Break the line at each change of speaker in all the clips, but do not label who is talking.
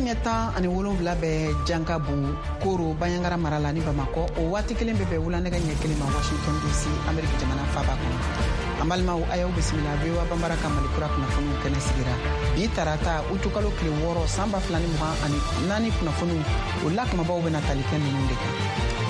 ɲɛtan ani 7 bɛ Jankabu Koro Banyangara mara la ni Bamako o waati kelen bɛ bɛn wulanɛgɛ ɲɛ kelen ma Washington DC Amérique jamana faaba kɔnɔ. An balimaw a y'aw bisimila VOA Bambara ka Malikura kunnafoniw kɛnɛ sigira. Bi tarata utukalo tile 6 san 2024 kunnafoniw o lakumabaw bɛna tali kɛ ninnu de kan.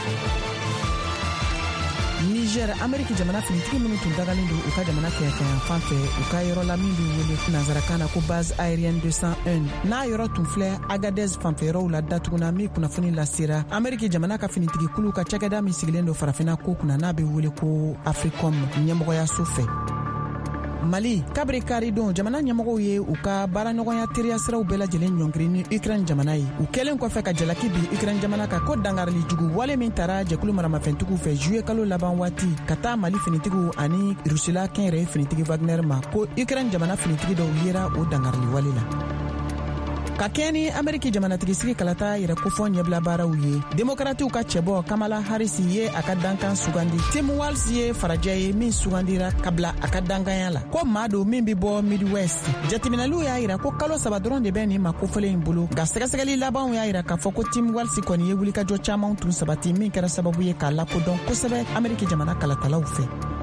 Niger Amérique jamana finitigi minnu tun dagalen don u ka jamana kɛɲɛkɛɲɛ fan fɛ u ka yɔrɔ la min bɛ wele nanzarakan na ko base aérienne 201 n'a yɔrɔ tun filɛ Agadez fanfɛyɔrɔw la datuguna min kunnafoni lasera Amérique jamana ka finitigi kulu ka cakɛda min sigilen don farafinna ko kunna n'a bɛ wele ko Africom ɲɛmɔgɔyaso fɛ. Mali kabiri kari don jamana ɲɛmɔgɔw ye u ka baaraɲɔgɔnya teriya siraw bɛɛ lajɛlen ɲɔngiri ni Ukraine jamana ye u kɛlen kɔfɛ ka jalaki bi Ukraine jamana ka ko dangarili jugu wale min tara jɛkulu maramafɛntigiw fɛ juillet kalo laban waati ka taa Mali finitigiw ani Rusila kɛnyɛrɛye finitigi Wagner ma ko Ukraine jamana finitigi dɔw yera o dangarili wale la. Ka kɛ ni Amérique jamanatigi sigi kalata yɛrɛ kofɔ ɲɛbila baaraw ye demokratiw ka cɛbɔ Kamala Harris ye a ka dankan sugandi Tim Walz ye farajɛ ye min sugandira kabla a ka dankanya la ko maa don min bɛ bɔ Midwest jateminɛliw y'a yira ko kalo 3 dɔrɔn de bɛ nin makofɔlen in bolo nka sɛgɛsɛgɛli labanw y'a yira k'a fɔ ko Tim Walz kɔni ye wulikajɔ caman tun sabati min kɛra sababu ye k'a lakodɔn kosɛbɛ Amérique jamana kalatalaw fɛ.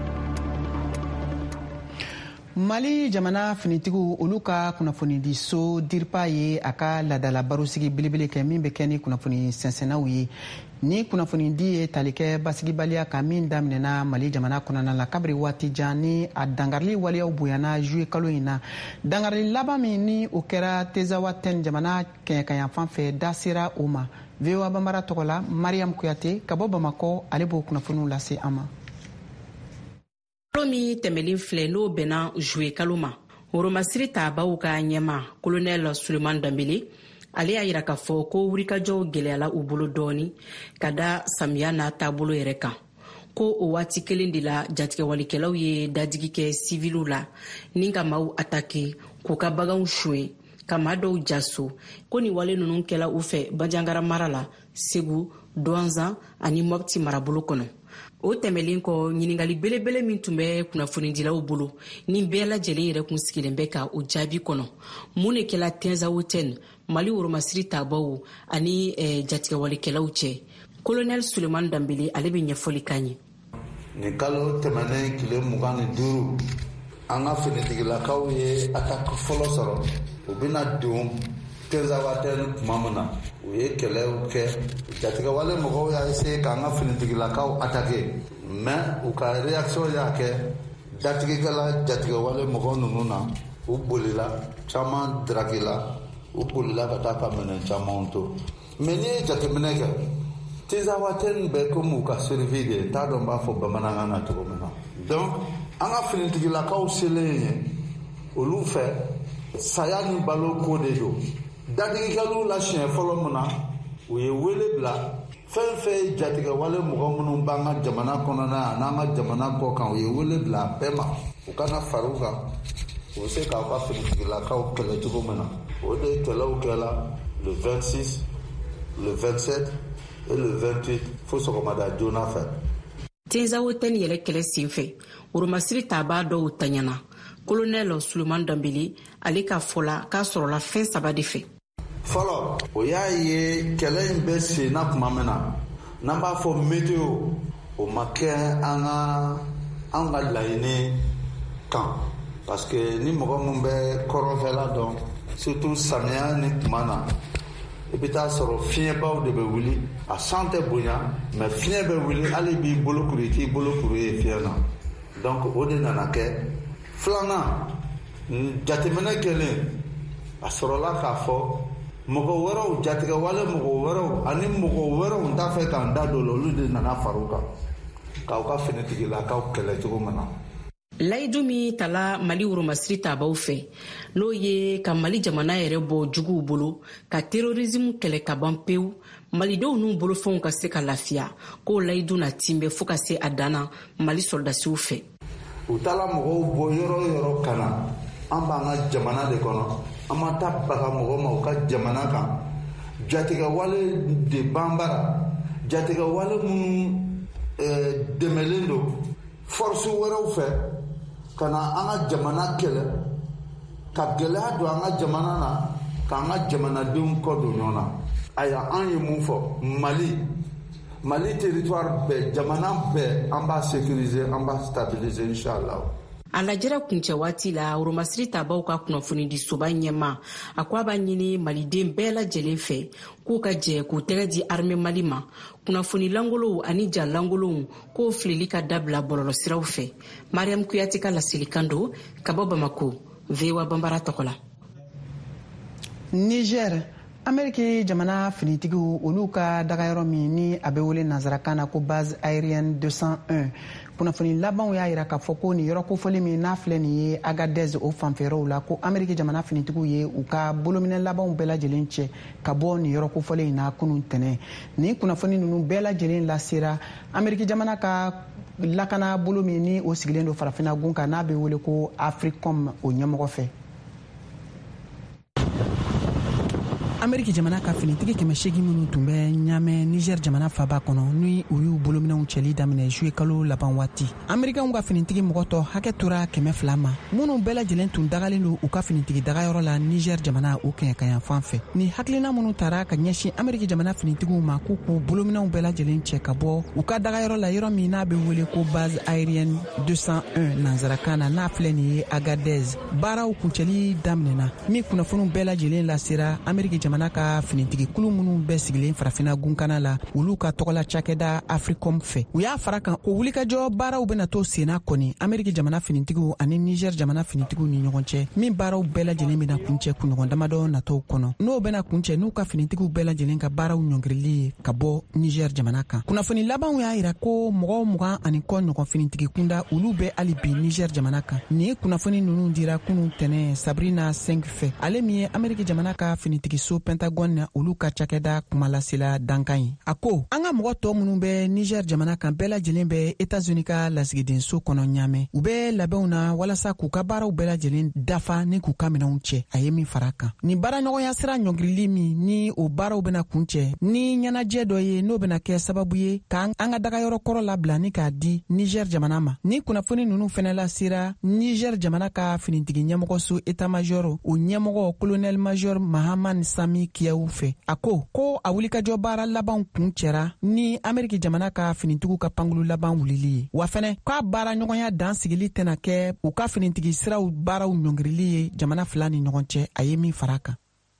Mali jamana finitigiw olu ka kunnafoni di so DIRPA ye a ka ladala barosigi belebele kɛ min bɛ kɛ ni kunnafoni sɛnsɛnnaw ye ni kunnafoni di ye tali kɛ basigibaliya ka min daminɛna Mali jamana kɔnɔna la kabiri waati jan ni a dangarili waleyaw bonyana juillet kalo in na dangarili laban min ni o kɛra Tezawa 10 jamana kɛɲɛkɛɲɛ fan fɛ da sera o ma VOA Bambara tɔgɔ la Mariam Kuyate ka bɔ Bamakɔ ale b'o kunnafoniw lase an ma.
Kalo min tɛmɛlen filɛ n'o bɛnna juillet kalo ma Oromasiri Tabaw ka ɲɛma Colonel Suleman Dambele ale y'a yira k'a fɔ ko wurikajɔw gɛlɛyala u bolo dɔɔni ka da samiya n'a taabolo yɛrɛ kan ko o waati kelen de la jatigɛwalikɛlaw ye dadigi kɛ civiliw la ni ka maaw atake k'u ka baganw suɲɛ ka maa dɔw jaso ko ni wale ninnu kɛla u fɛ Bajangara mara la Segu Douanzan ani Mopti marabolo kɔnɔ. O tɛmɛlen kɔ ɲiningali belebele min tun bɛ kunnafonidilaw bolo ni bɛɛ lajɛlen yɛrɛ kun sigilen bɛ ka o jaabi kɔnɔ mun de kɛla Tezawa 10 Mali Oromasiri Tabaw ani jatigɛwalikɛlaw cɛ Colonel Suleman Dambele ale bɛ ɲɛfɔli kan ye.
Ni kalo tɛmɛnen tile 25 an ka finitigilakaw ye attaque fɔlɔ sɔrɔ u bɛna don Tezawa 10 tuma min na u ye kɛlɛw kɛ jatigɛwale mɔgɔw y'a essayer k'an ka finitigilakaw attaquer mais u ka réaction y'a kɛ datigikɛla jatigɛwale mɔgɔw ninnu na u bolila caman drakila u bolila ka taa ka minɛn camanw to mais n'i ye jateminɛ kɛ Tezawa 10 bɛ comme u ka survie de t'a dɔn b'a fɔ bamanankan na cogo min na donc an ka finitigilakaw selen ye olu fɛ saya ni balo ko de don dadigikɛlaw la siɲɛ fɔlɔ min na u ye wele bila fɛn fɛn jatigɛwale mɔgɔ minnu b'an ka jamana kɔnɔna yan n'an ka jamana kɔ kan u ye wele bila bɛɛ ma u kana fara u kan u bɛ se k'aw ka finitigilakaw kɛlɛ cogo min na o de kɛlɛw kɛla le 26 le 27 et le 28 fo sɔgɔmada joona fɛ.
Tezawa 10 yɛrɛ kɛlɛ senfɛ Oromasiri Taba dɔw tanyana Colonel Suleman Dambele ale ka fɔla k'a sɔrɔla fɛn 3 de fɛ.
Fɔlɔ o y'a ye kɛlɛ in bɛ senna tuma min na n'an b'a fɔ météo o ma kɛ an ka laɲini kan parce que ni mɔgɔ min bɛ kɔrɔnfɛla dɔn surtout samiya ni tuma na i bɛ taa sɔrɔ fiɲɛbaw de bɛ wuli a san tɛ bonya mais fiɲɛ bɛ wuli hali b'i bolo kuru i t'i bolo kuru ye fiɲɛ na donc o de nana kɛ filanan jateminɛ kɛlen a sɔrɔla k'a fɔ mɔgɔ wɛrɛw jatigɛwale mɔgɔ wɛrɛw ani mɔgɔ wɛrɛw t'a fɛ k'an da don olu de nana fara u kan k'aw ka finitigilakaw kɛlɛ cogo min na.
Layidu min tala Mali Oromasiri Tabaw fɛ n'o ye ka Mali jamana yɛrɛ bɔ juguw bolo ka terrorisme kɛlɛ ka ban pewu malidenw n'u bolofɛnw ka se ka lafiya k'o layidu na tinbɛ fo ka se a danna Mali soldasiw fɛ.
U taala mɔgɔw bɔ yɔrɔ yɔrɔ ka na an b'an ka jamana de kɔnɔ an ma taa baga mɔgɔ ma u ka jamana kan jatigɛwale de b'an bara jatigɛwale minnu dɛmɛlen don force wɛrɛw fɛ ka na an ka jamana kɛlɛ ka gɛlɛya don an ka jamana na k'an ka jamanadenw kɔ don ɲɔgɔn na. Aya an ye mun fɔ Mali territoire bɛɛ jamana bɛɛ an b'a sécuriser an b'a stabiliser inchallah.
A lajɛra kuncɛ waati la Oromasiri Tabaw ka kunnafoni di soba ɲɛma a ko a b'a ɲini maliden bɛɛ lajɛlen fɛ k'u ka jɛ k'u tɛgɛ di armée Mali ma kunnafoni langolow ani ja langolow k'o filili ka dabila bɔlɔlɔsiraw fɛ. Mariam Kuyate ka laselikan don ka bɔ Bamako, VOA Bambara tɔgɔ la.
Niger Ameriki jamana finitigiw olu ka dagayɔrɔ min ni a bɛ wele nanzarakan na ko base aérienne 201 kunnafoni labanw y'a yira k'a fɔ ko nin yɔrɔ kofɔli min n'a filɛ nin ye Agadez o fanfɛyɔrɔw la ko Ameriki jamana finitigiw ye u ka bolominɛ labanw bɛɛ lajɛlen cɛ ka bɔ nin yɔrɔ kofɔli in na kunun tɛnɛ. Nin kunnafoni ninnu bɛɛ lajɛlen lasera Ameriki jamana ka lakana bolo min ni o sigilen don farafinna gun kan n'a bɛ wele ko Africom o ɲɛmɔgɔ fɛ. Ameriki jamana ka finitigi 800 minnu tun bɛ ɲamɛ Niger jamana faba kɔnɔ ni u y'u bolominɛw cɛli daminɛ juillet kalo laban waati. Amerikanw ka finitigi mɔgɔtɔ hakɛ tora 200 ma minnu bɛɛ lajɛlen tun dagalen don u ka finitigi dagayɔrɔ la Niger jamana o kɛɲɛkayan fan fɛ. Ni hakilina minnu tara ka ɲɛsin Ameriki jamana finitigiw ma k'u bolominɛw bɛɛ lajɛlen cɛ ka bɔ u ka dagayɔrɔ la yɔrɔ min n'a bɛ wele ko base aérienne 201 nanzarakan na n'a filɛ nin ye Agadez. Baaraw kuncɛli daminɛna min kunnafoniw bɛɛ lajɛlen lasera Ameriki jamana ka finitigi kulu minnu bɛ sigilen farafinna gunkana la olu ka tɔgɔla cakɛda Africom fɛ. U y'a fara kan o wulikajɔ baaraw bɛna to senna kɔni Ameriki jamana finitigiw ani Niger jamana finitigiw ni ɲɔgɔn cɛ min baaraw bɛɛ lajɛlen bɛna kuncɛ kunɲɔgɔn damadɔ natɔw kɔnɔ. N'o bɛna kuncɛ n'u ka finitigiw bɛɛ lajɛlen ka baaraw ɲɔngirili ye ka bɔ Niger jamana kan. Kunnafoni labanw y'a yira ko mɔgɔ 20 ani kɔ ɲɔgɔn finitigi kunda olu bɛ hali bi Niger jamana kan. Ni kunnafoni ninnu dira kunun tɛnɛ Sabrina 5 fɛ ale min ye Ameriki jamana ka finitigi so Pentagon na olu ka cakɛda kumalasela dankan ye. A ko an ka mɔgɔ tɔ minnu bɛ Niger jamana kan bɛɛ lajɛlen bɛ États-Unis ka lasigidenso kɔnɔ ɲamɛ. U bɛ labɛnw na walasa k'u ka baaraw bɛɛ lajɛlen dafa ni k'u ka minɛnw cɛ. A ye min fara kan. Ni baaraɲɔgɔnya sira ɲɔngirili min ni o baaraw bɛna kuncɛ ni ɲɛnajɛ dɔ ye n'o bɛna kɛ sababu ye k'an ka dagayɔrɔ kɔrɔ labila ni k'a di Niger jamana ma. Ni kunnafoni ninnu fɛnɛ lasera Niger jamana ka finitigi ɲɛmɔgɔso état-major o ɲɛmɔgɔ colonel major Mahaman Sami Kiyaw fɛ. A ko a wulikajɔ baara laban kun cɛra ni Ameriki jamana ka finitigiw ka pangulu laban wulili ye. Wa fɛnɛ k'a baara ɲɔgɔnya dan sigili tɛna kɛ u ka finitigi siraw baaraw ɲɔngirili ye jamana fila ni ɲɔgɔn cɛ. A ye min fara kan.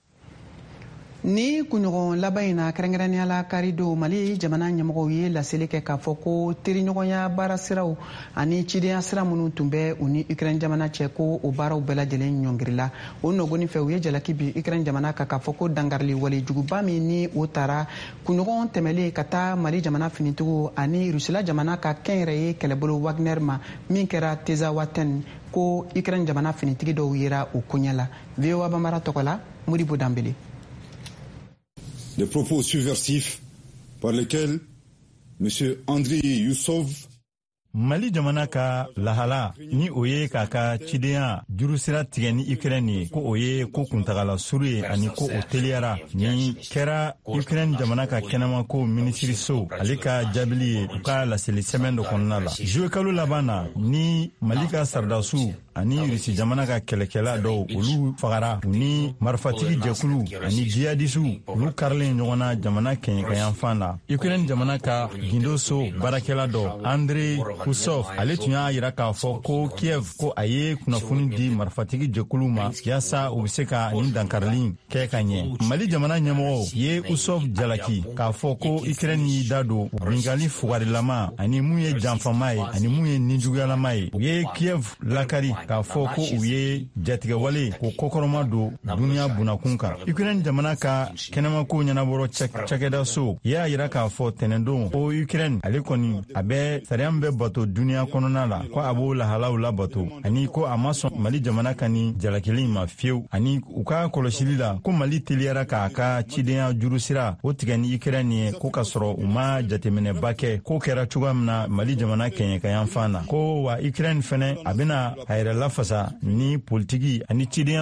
Ni kunɲɔgɔn laban in na kɛrɛnkɛrɛnnenya la karido Mali jamana ɲɛmɔgɔw ye laseli kɛ k'a fɔ ko teriɲɔgɔnya baara siraw ani cidenya sira minnu tun bɛ u ni Ukraine jamana cɛ ko o baaraw bɛɛ lajɛlen ɲɔngirila. O nɔgɔnin fɛ u ye jalaki bi Ukraine jamana kan k'a fɔ ko dangarili walejuguba min ni o taara kunɲɔgɔn tɛmɛlen ka taa Mali jamana finitigiw ani Rusila jamana ka kɛnyɛrɛye kɛlɛbolo Wagner ma min kɛra Tezawaten ko Ukraine jamana finitigi dɔw yera o koɲɛ la. VOA Bambara tɔgɔ la Modibo Dambele.
Les propos subversifs par lesquels M. Andriy Youssof
Mali jamana ka lahala ni o ye k'a ka cidenya jurusira tigɛ ni Ukraine ye ko o ye ko kuntagala suru ye ani ko o teliyara ni kɛra Ukraine jamana ka kɛnɛma ko minisiriso ale ka jaabili ye u ka laseli sɛbɛn dɔ kɔnɔna la. Juillet kalo laban na ni Mali ka sardasiw ani Rusi jamana ka kɛlɛkɛla dɔw olu fagara u ni marifatigi jɛkulu ani jihadisiw olu karilen ɲɔgɔn na jamana kɛɲɛkayan fan na. Ukraine jamana ka gindo so baarakɛla dɔ Andrei Kusov ale tun y'a yira k'a fɔ ko Kiev ko a ye kunnafoni di marifatigi jɛkulu ma yaasa u bɛ se ka nin dankarili kɛ ka ɲɛ. Mali jamana ɲɛmɔgɔw ye Kusov jalaki k'a fɔ ko Ukraine y'i da don bingali fugarilama ani mun ye janfama ye ani mun ye ninjuguyalama ye. U ye Kiev lakari k'a fɔ ko u ye jatigɛwale ko kɔkɔrɔma don duniya bunakun kan. Ukraine jamana ka kɛnɛmako ɲɛnabɔrɔ cakɛda so y'a yira k'a fɔ tɛnɛndon ko Ukraine ale kɔni a bɛ sariya bɛ bato duniya kɔnɔna la ko a b'o lahalaw labato ani ko a ma sɔn Mali jamana ka ni jalakili ma fiyewu ani u ka kɔlɔsili la ko Mali teliyara k'a ka cidenya jurusira o tigɛ ni Ukraine ye ko ka sɔrɔ u ma jateminɛba kɛ ko kɛra cogoya min na Mali jamana kɛɲɛkayan fan na ko wa Ukraine fɛnɛ a bɛna a yɛrɛ lafasa ni politiki ani cidenya